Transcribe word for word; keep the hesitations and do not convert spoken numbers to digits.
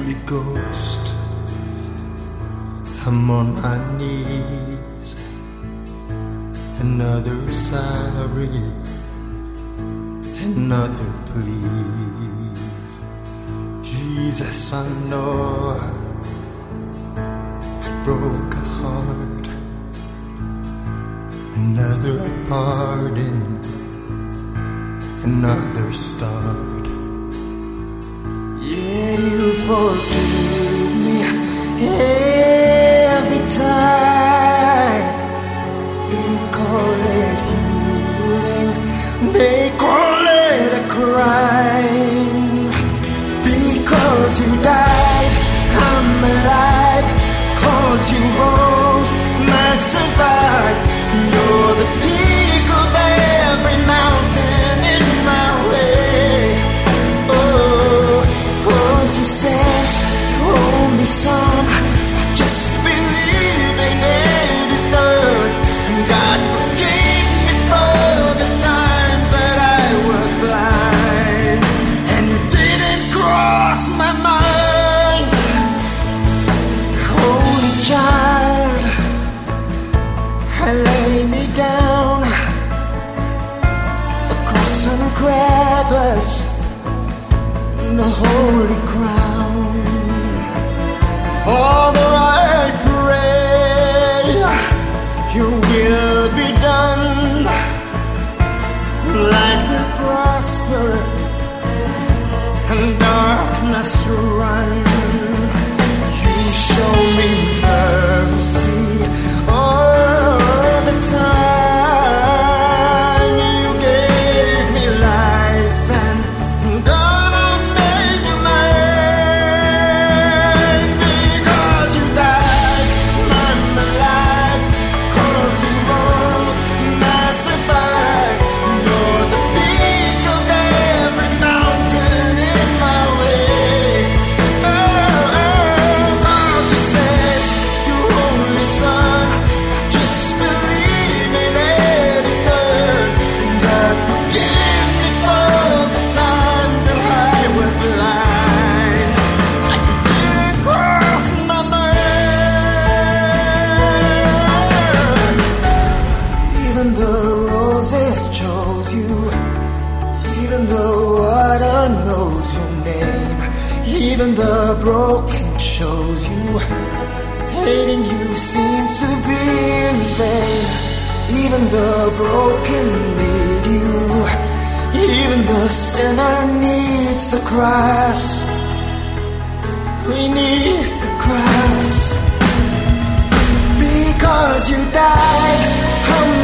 Holy Ghost, I'm on my knees. Another sorry, another please. Jesus, I know I broke a heart. Another pardon, another start. Yet you forgive me every time. You call it healing, they call it a crime. Because you died, I'm alive. Cause you rose, I survived. You're the peak of every mountain in my way. Oh, cause you sent your only son. I just believe in it is done. God forgive me for the times that I was blind, and you didn't cross my mind. Holy child, I lay me down across some crevice, the holy crown. Father, I pray your will be done. Light will prosper and darkness to run. You show me mercy all the time. You gave me life, and God, I made you mine. Because you died, I'm alive. Cause you rose, I survived. You're the peak of every mountain in my way. Oh, oh, cause you sent your only son. I just believe in it is done. God forgive me for the times that I was blind, and you didn't cross my mind. Even the roses chose you, even the water knows your name, even the broken chose you. Hating you seems to be in vain. Even the broken need you, even the sinner needs the cross. We need the cross. Because you died, I'm